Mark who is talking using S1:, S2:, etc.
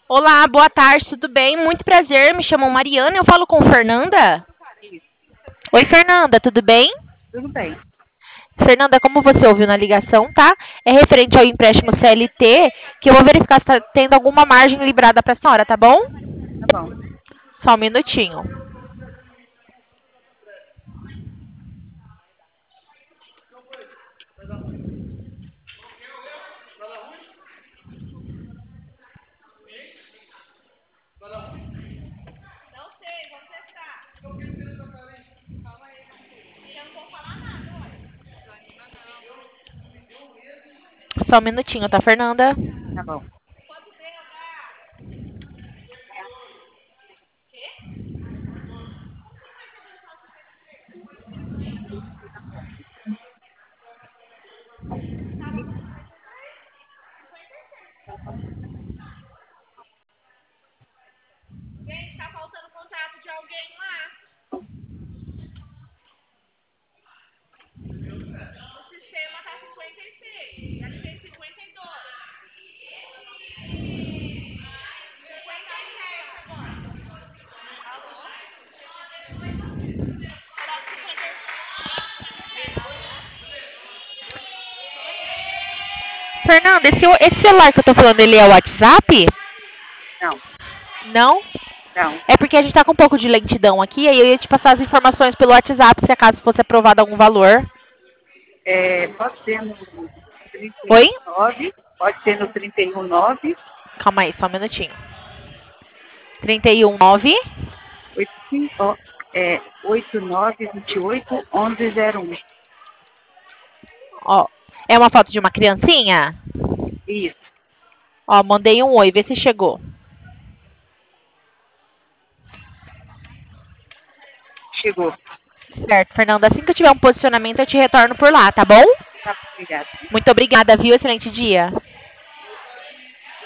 S1: Olá, boa tarde, tudo bem? Muito prazer, me chamo Mariana, eu falo com Fernanda.
S2: Isso,
S1: Oi, Fernanda, tudo bem?
S2: tudo bem.
S1: Fernanda, como você ouviu na ligação, tá? É referente ao empréstimo CLT, que eu vou verificar se está tendo alguma margem liberada para a senhora, tá bom?
S2: Tá bom.
S1: Só um minutinho. Só um minutinho, tá, Fernanda?
S2: Tá bom.
S1: Gente, tá faltando contato de alguém lá. O sistema tá 56. Achei 52. 57 agora. Fernanda, esse celular que eu tô falando, ele é o WhatsApp?
S2: Não,
S1: Não?
S2: não.
S1: É porque a gente tá com um pouco de lentidão aqui, aí eu ia te passar as informações pelo WhatsApp, se acaso fosse aprovado algum valor.
S2: Pode ser no
S1: Oi?
S2: 319, pode ser no 319,
S1: Calma aí, só um minutinho. 319.
S2: 85, 8928 1101.
S1: Ó, é uma foto de uma criancinha?
S2: Isso,
S1: Ó, mandei um oi, vê se chegou.
S2: chegou.
S1: Certo, Fernanda, assim que eu tiver um posicionamento, eu te retorno por lá, tá bom?
S2: Tá, obrigada.
S1: Muito obrigada, viu? Excelente dia.